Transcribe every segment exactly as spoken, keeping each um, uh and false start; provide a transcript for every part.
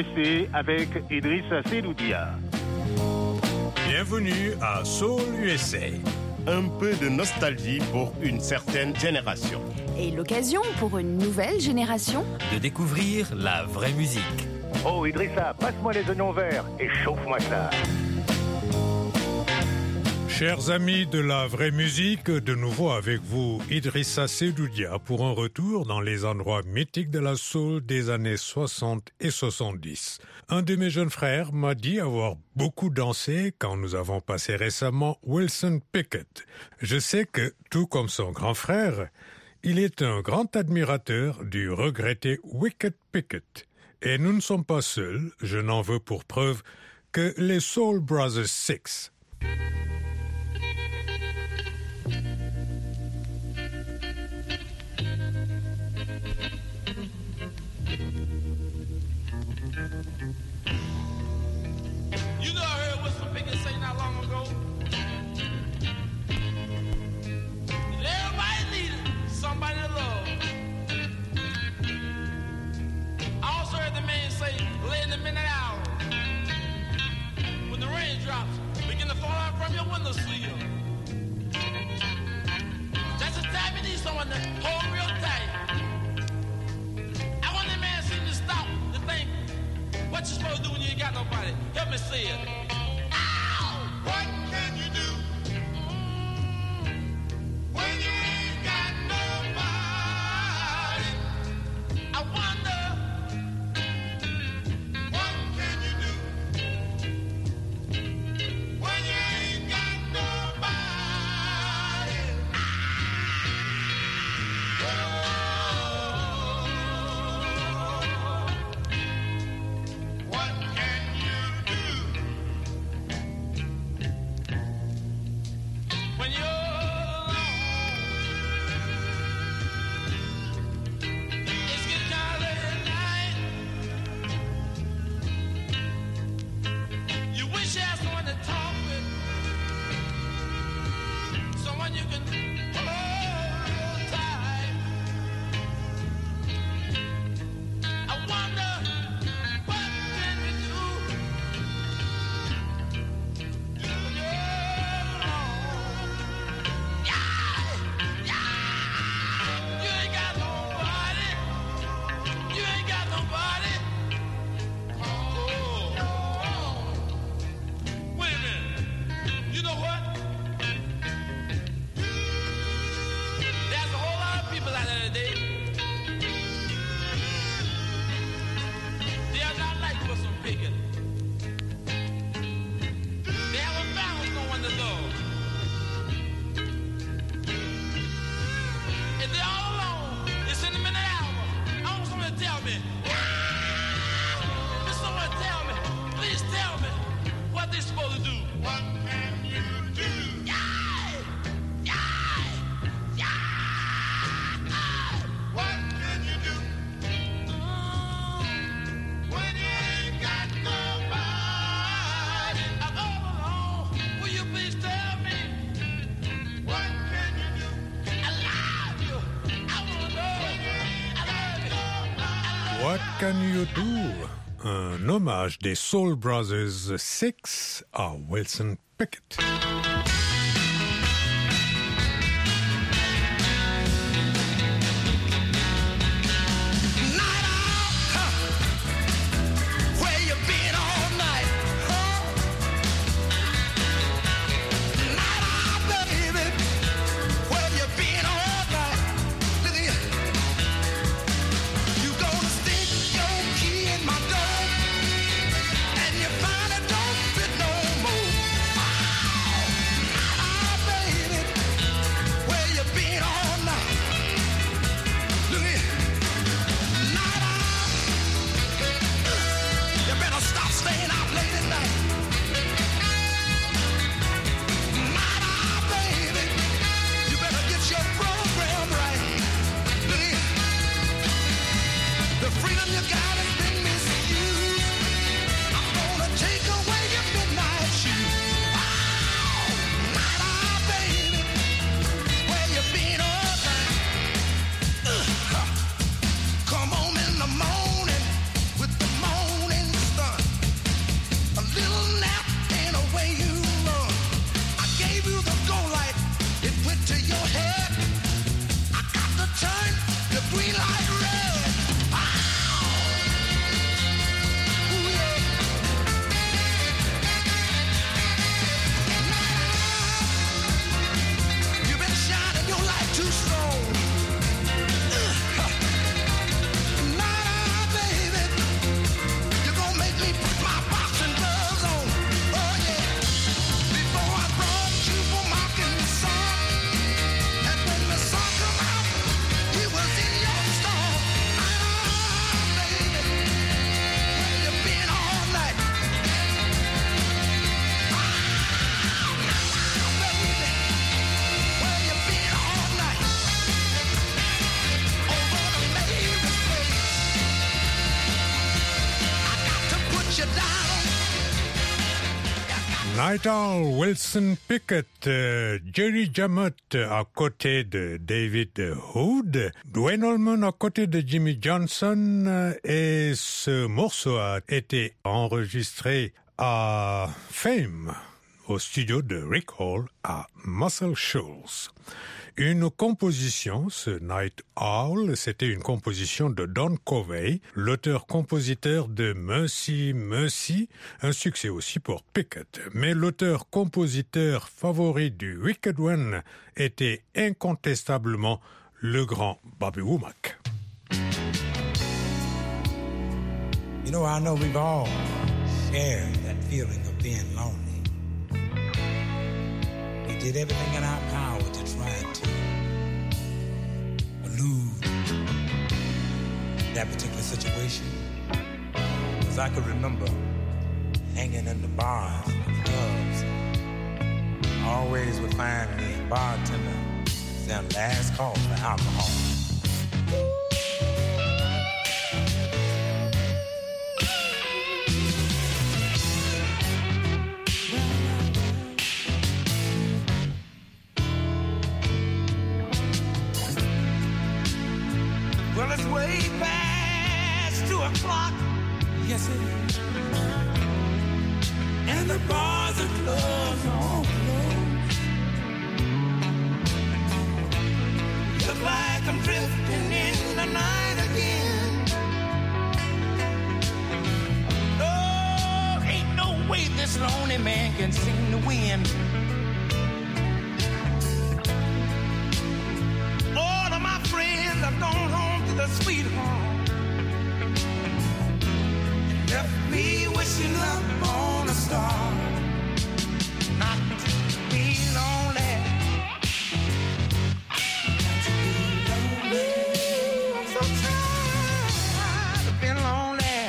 S A avec Idrissa Seloudia. Bienvenue à Soul U S A. Un peu de nostalgie pour une certaine génération. Et l'occasion pour une nouvelle génération de découvrir la vraie musique. Oh Idrissa, passe-moi les oignons verts et chauffe-moi ça. Chers amis de la vraie musique, de nouveau avec vous, Idrissa Seloudia, pour un retour dans les endroits mythiques de la soul des années soixante et soixante-dix. Un de mes jeunes frères m'a dit avoir beaucoup dansé quand nous avons passé récemment Wilson Pickett. Je sais que, tout comme son grand frère, il est un grand admirateur du regretté Wicked Pickett. Et nous ne sommes pas seuls, je n'en veux pour preuve que les Soul Brothers Six. You know, I heard Wilson Pickett say not long ago that everybody needed somebody to love. I also heard the man say, late in the midnight hour, when the raindrops begin to fall out from your windowsill, that's the time you need someone to hold real tight. I want the man seem to stop to think what you supposed to do when you ain't got nobody. Help me say it. Ow! What can you do when you ain't got nobody? I wonder, what can you do when you ain't got nobody? Oh. What can you do when you're alone? It's getting kind of late at night. You wish you had someone to talk with, someone you can hold tight. I wonder, what can we do when you're alone? Yeah, yeah. You ain't got nobody. You ain't got nobody. Oh. Wait a minute. You know what? There's a whole lot of people out there today. They are not like Wilson Pickett. They haven't found no one to love. And they're all alone. It's in the midnight hour. I want someone to tell me. Can someone tell me? Please tell me what they're supposed to do. What can you do? Yeah! Yeah! Yeah! What can you do? When you ain't got nobody. I'm all alone. Will you please tell me? What can you do? I love you. I wanna know. I love you. I love What Can You Do? Un hommage des Soul Brothers Six à Wilson Pickett. Night out, huh? Where you been all night, huh? Night out, baby. Where you been all night? Look at you. You gonna stick your key in my door, and you find it don't fit no more. Wow. Night Owl, Wilson Pickett, euh, Jerry Jammott à côté de David Hood, Duane Allman à côté de Jimmy Johnson, euh, et ce morceau a été enregistré à Fame, au studio de Rick Hall à Muscle Shoals. Une composition, ce Night Owl, c'était une composition de Don Covey, l'auteur-compositeur de Mercy Mercy, un succès aussi pour Pickett. Mais l'auteur-compositeur favori du Wicked One était incontestablement le grand Bobby Womack. You know, I know we've all shared that feeling of being lonely. We did everything in our power to try to elude that particular situation. Because I could remember hanging in the bars and the clubs. Always would find the bartender saying last call for alcohol. Well, it's way past two o'clock. Yes, it is. And the bars and clubs are all closed. Look like I'm drifting in the night again. Oh, ain't no way this lonely man can seem to win. All of my friends have gone home to the sweet home. Left me wishing up on a star. Not to be lonely. Not to be lonely. I'm so tired of being lonely.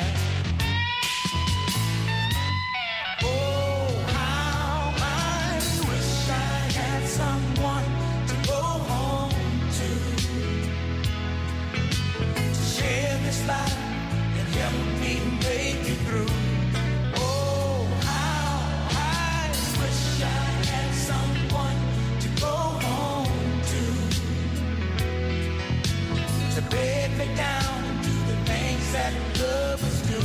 Oh, how I wish I had someone to go home to. To share this life and help me make it through. Oh, how I wish I had someone to go home to. To bed me down and do the things that lovers do.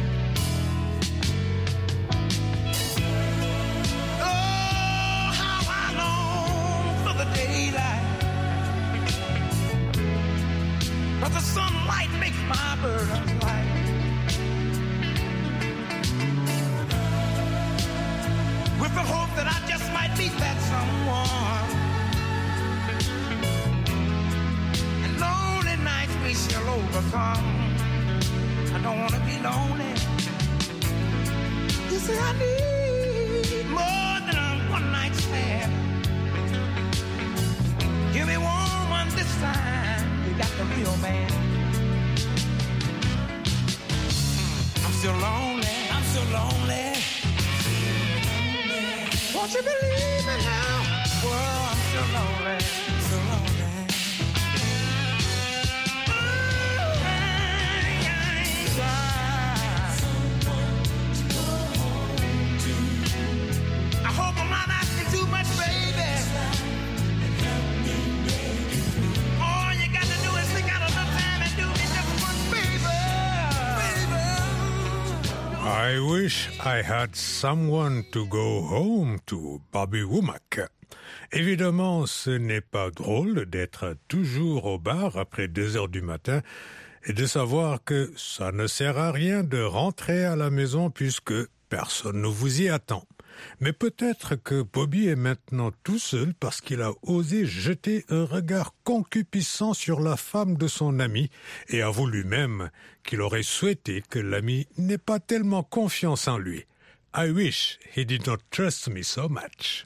Oh, how I long for the daylight. But the sunlight makes my burdens light. With the hope that I just might meet that someone. And lonely nights we shall overcome. I don't want to be lonely. You see, I need more than a one night stand. Give me one, one this time. You got the real man. I'm still lonely. I'm still lonely. Won't you believe me now? Well, I'm still lonely. Still lonely. Oh, I, I try. I hope I'm not asking too much, baby. All you got to do is think out enough time and do me just one favor. Baby. I wish I had someone to go home to, Bobby Womack. Évidemment, ce n'est pas drôle d'être toujours au bar après deux heures du matin et de savoir que ça ne sert à rien de rentrer à la maison puisque personne ne vous y attend. Mais peut-être que Bobby est maintenant tout seul parce qu'il a osé jeter un regard concupiscent sur la femme de son ami et avoue lui-même qu'il aurait souhaité que l'ami n'ait pas tellement confiance en lui. I wish he did not trust me so much.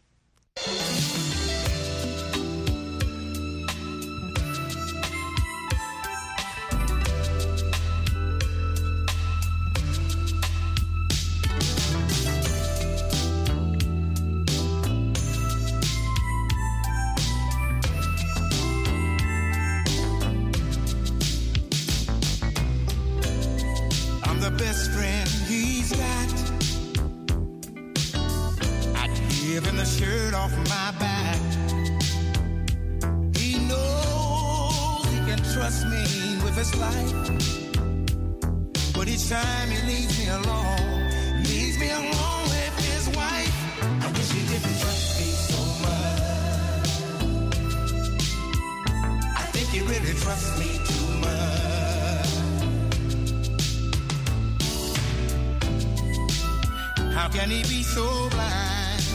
I'm the best friend he's got. the shirt off my back. He knows he can trust me with his life. But each time he leaves me alone, leaves me alone with his wife. I wish he didn't trust me so much. I think he really trusts me too much. How can he be so blind?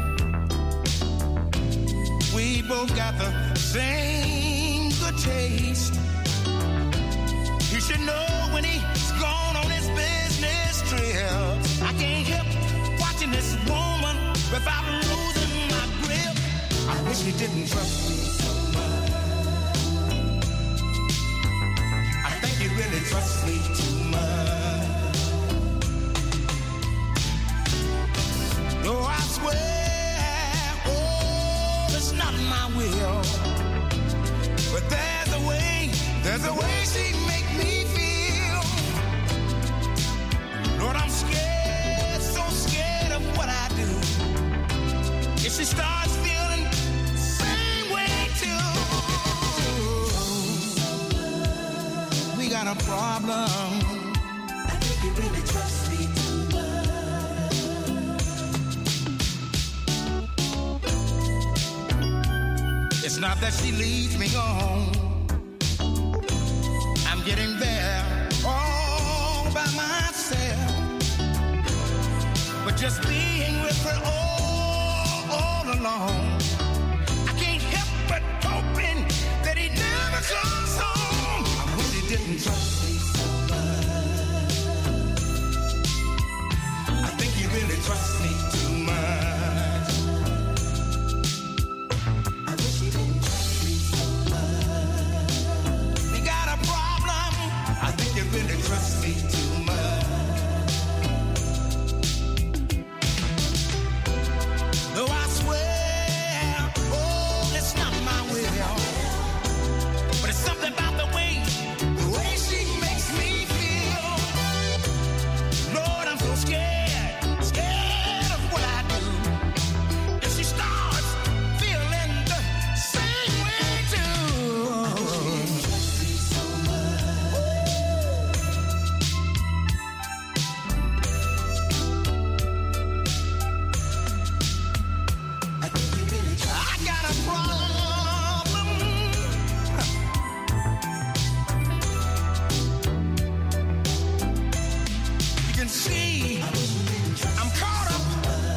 We both got the same good taste. You should know when he's gone on his business trip. I can't help watching this woman without losing my grip. I wish he didn't trust me so much. I think he really trusts me too much. Though I swear, oh, it's not my will. But there's a way, there's a way she make me feel. Lord, I'm scared, so scared of what I do. If she starts feeling the same way too, we got a problem. I think you really trust me too much. It's not that she leaves me on. I'm getting there all by myself. But just being with her all, all alone, I can't help but hoping that he never comes home. I wish he didn't trust me so much. I think he really trusts me too much. I wish he didn't trust me so much. We got a problem. I think he really trusts me too much. Though I swear, oh, it's not my will. But it's something about the way, the way she makes me feel. Lord, I'm so scared, scared of what I do. If she starts feeling the same way too. I got a problem. You can see I'm caught up,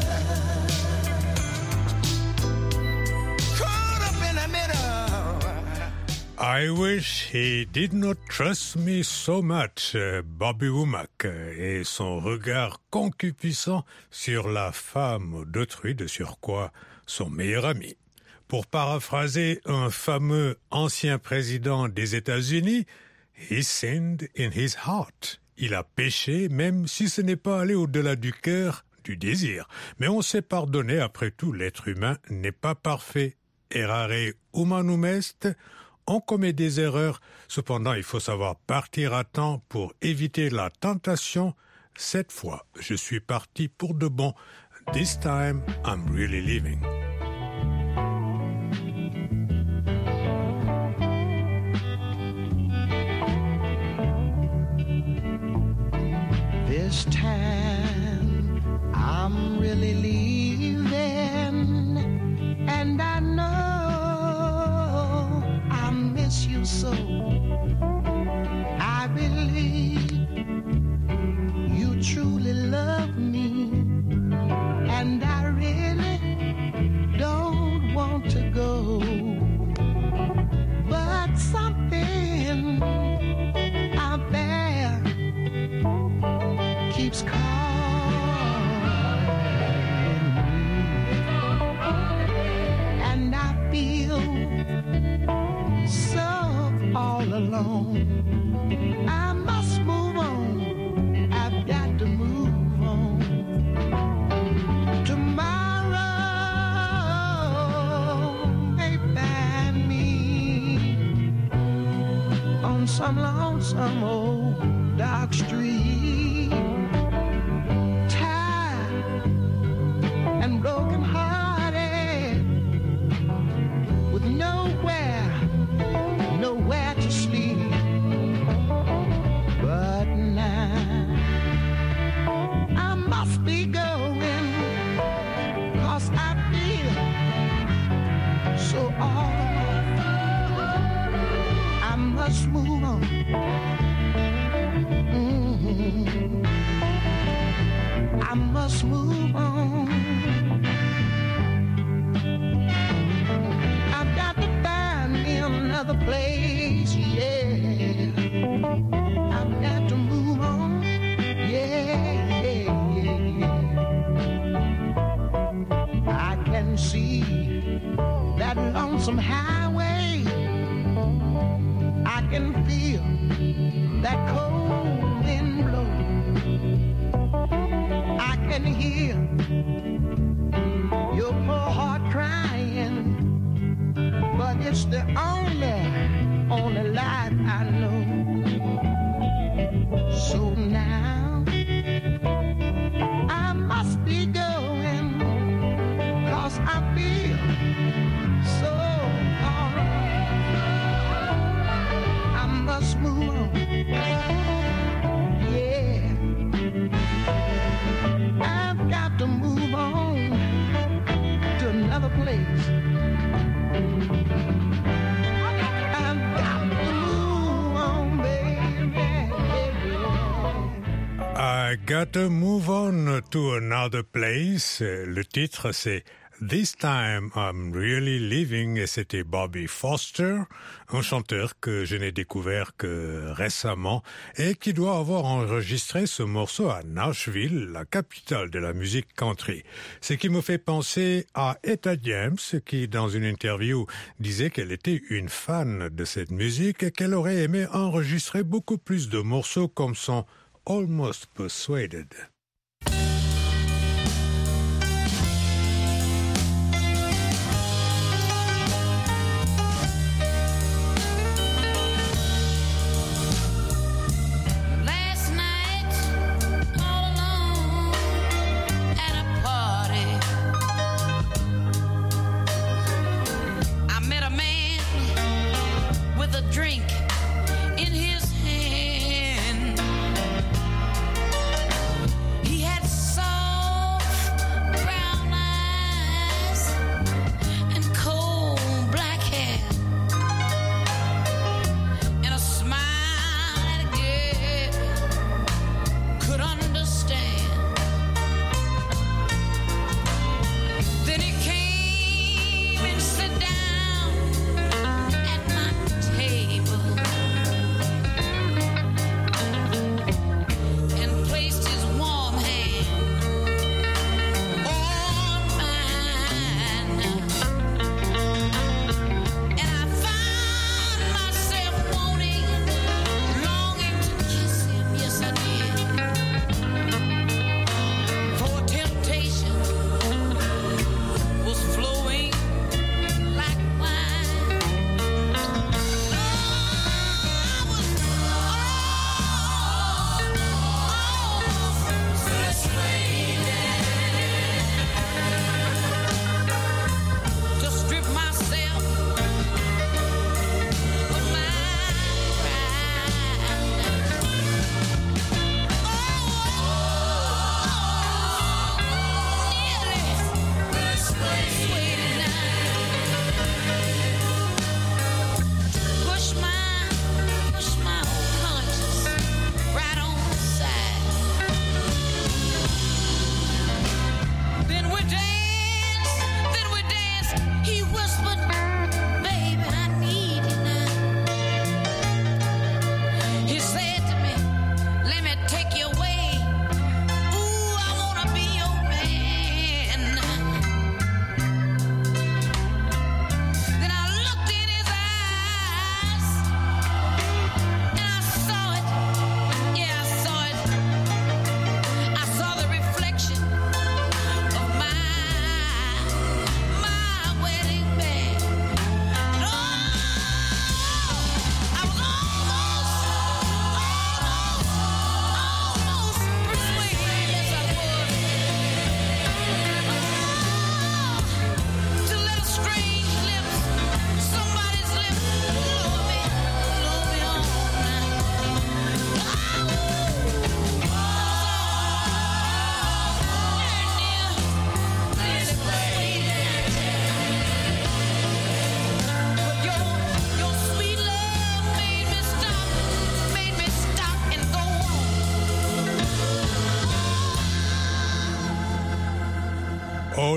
caught up in the middle. I wish he did not trust me so much, euh, Bobby Womack, euh, et son regard concupiscent sur la femme d'autrui, de surcroît son meilleur ami. Pour paraphraser un fameux ancien président des États-Unis, he sinned in his heart. Il a péché même si ce n'est pas allé au-delà du cœur, du désir. Mais on sait pardonner, après tout, l'être humain n'est pas parfait. Errare humanum est. On commet des erreurs, cependant il faut savoir partir à temps pour éviter la tentation. Cette fois, je suis parti pour de bon. This time, I'm really leaving. This time, I'm really leaving, and I know I miss you so. I believe you truly love me, and I really don't want to go. But something out there keeps calling me, and I feel so all alone. I must move on. I've got to move on. Tomorrow may find me on some lonesome old dark street, tired and broken hearted. must move on. Mm-hmm. I must move on. I've got to find me another place, yeah. I've got to move on, yeah, yeah, yeah. I can see that lonesome highway. I can feel that cold wind blow. I can hear your poor heart crying, but it's the only, only life I know. So now I must be going, 'cause I feel so alright. I must move on, yeah. I've got to move on to another place. I've got to move on, baby. I Gotta Move On to Another Place. Le titre, c'est This Time I'm Really Living, et c'était Bobby Foster, un chanteur que je n'ai découvert que récemment et qui doit avoir enregistré ce morceau à Nashville, la capitale de la musique country. Ce qui me fait penser à Etta James, qui dans une interview disait qu'elle était une fan de cette musique et qu'elle aurait aimé enregistrer beaucoup plus de morceaux comme son Almost Persuaded. Drink in his hand. He had soft brown eyes and cold black hair, and a smile that a girl could understand. Then he came and sat down at my table.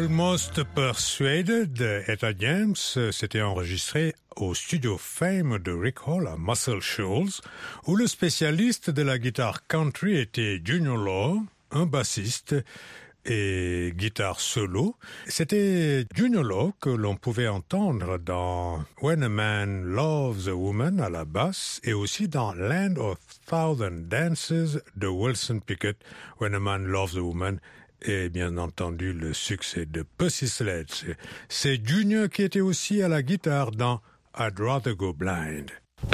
Almost Persuaded d'Etta James s'était enregistré au studio Fame de Rick Hall à Muscle Shoals, où le spécialiste de la guitare country était Junior Law, un bassiste et guitare solo. C'était Junior Law que l'on pouvait entendre dans When a Man Loves a Woman à la basse et aussi dans Land of Thousand Dances de Wilson Pickett, When a Man Loves a Woman, et bien entendu le succès de Pussy Sledge. C'est Junior qui était aussi à la guitare dans I'd Rather Go Blind.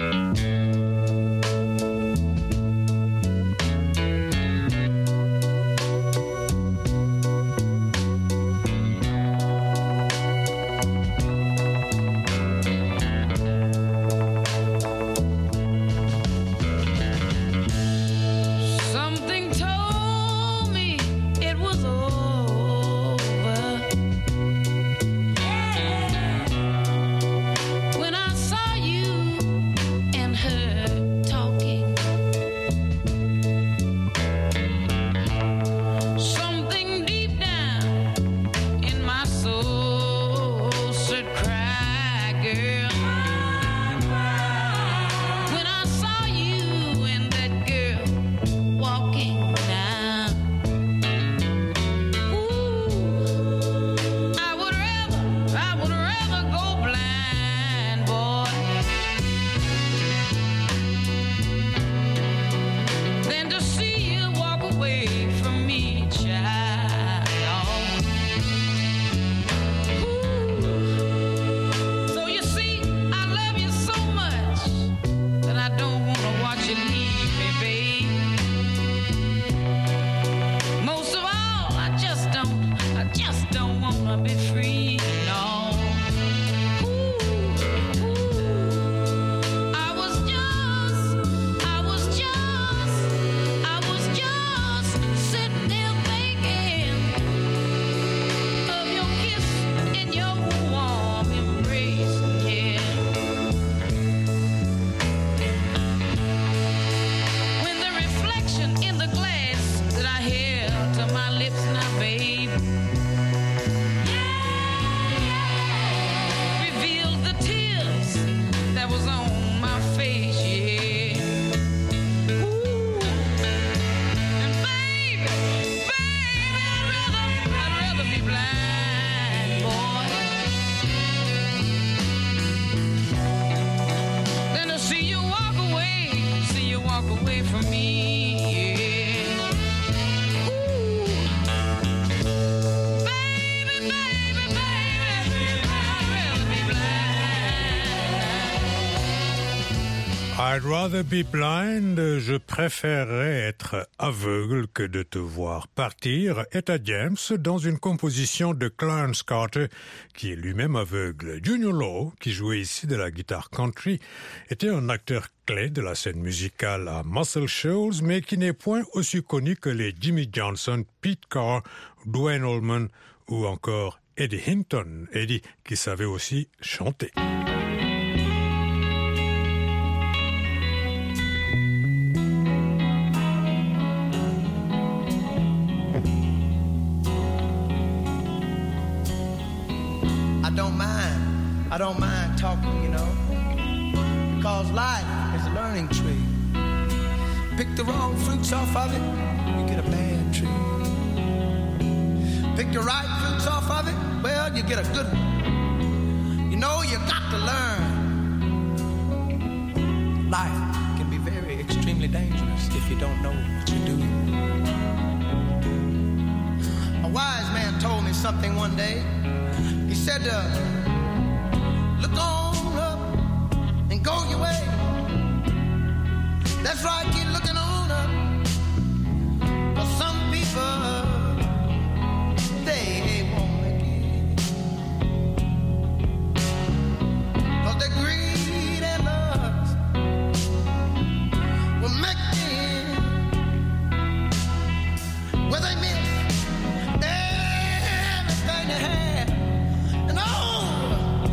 I'd rather be blind, je préférerais être aveugle que de te voir partir, Etta James, dans une composition de Clarence Carter, qui est lui-même aveugle. Junior Law, qui jouait ici de la guitare country, était un acteur clé de la scène musicale à Muscle Shoals, mais qui n'est point aussi connu que les Jimmy Johnson, Pete Carr, Duane Allman ou encore Eddie Hinton, Eddie qui savait aussi chanter. I don't mind, I don't mind talking, you know, because life is a learning tree. Pick the wrong fruits off of it, you get a bad tree. Pick the right fruits off of it, well, you get a good one. You know, you got to learn. Life can be very extremely dangerous if you don't know what you're doing. A wise man told me something one day. He said, uh, look on up and go your way. That's right, keep looking on up. For some people, they won't make it. For their greed and lust will make them where they miss everything they have.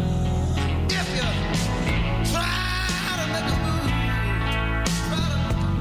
If you try to make a move, try to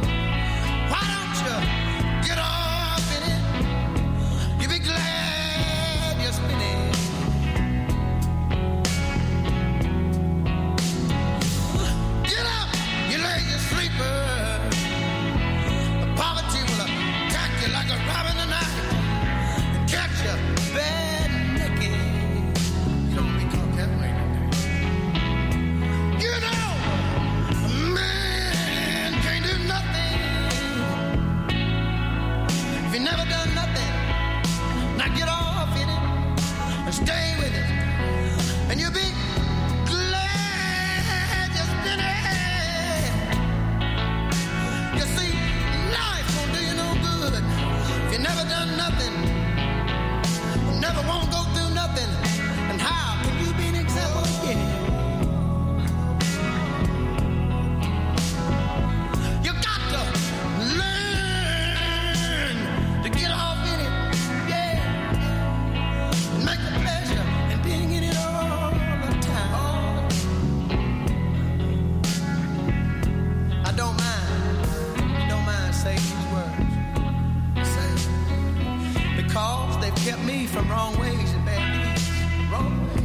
me from wrong ways and bad deeds. Wrong ways.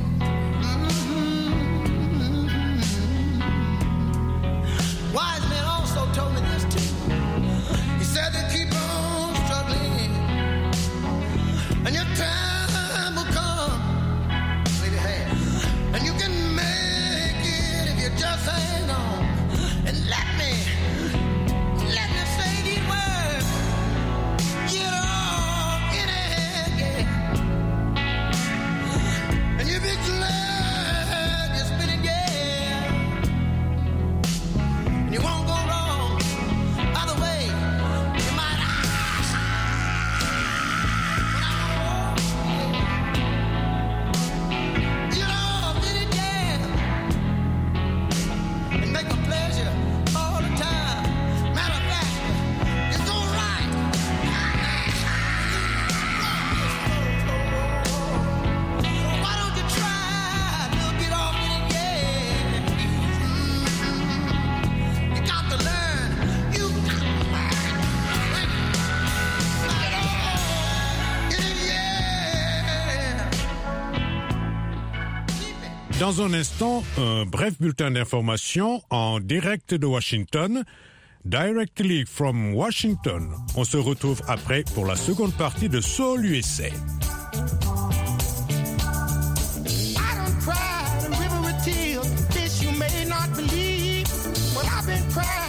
Mm-hmm. Wise men also told me this too. He said to keep on struggling, and your time will come. Maybe hey, and you can make it if you just hang on and let me, let me say these words. Get on in ahead, yeah, and you'll be glad you're spinning, yeah, and you won't go wrong. By the way, you might ask, get off in it, yeah, and make a pleasure all the time. Matter of fact, it's all right. Why don't you try to get off in it, yeah? You got to learn. You got to learn. Get off in it, yeah. Keep it. Dans un instant, un bref bulletin d'information en direct de Washington. Directly from Washington. On se retrouve après pour la seconde partie de Soul U S A. I done cried a river of tears. This you may not believe, but I've been crying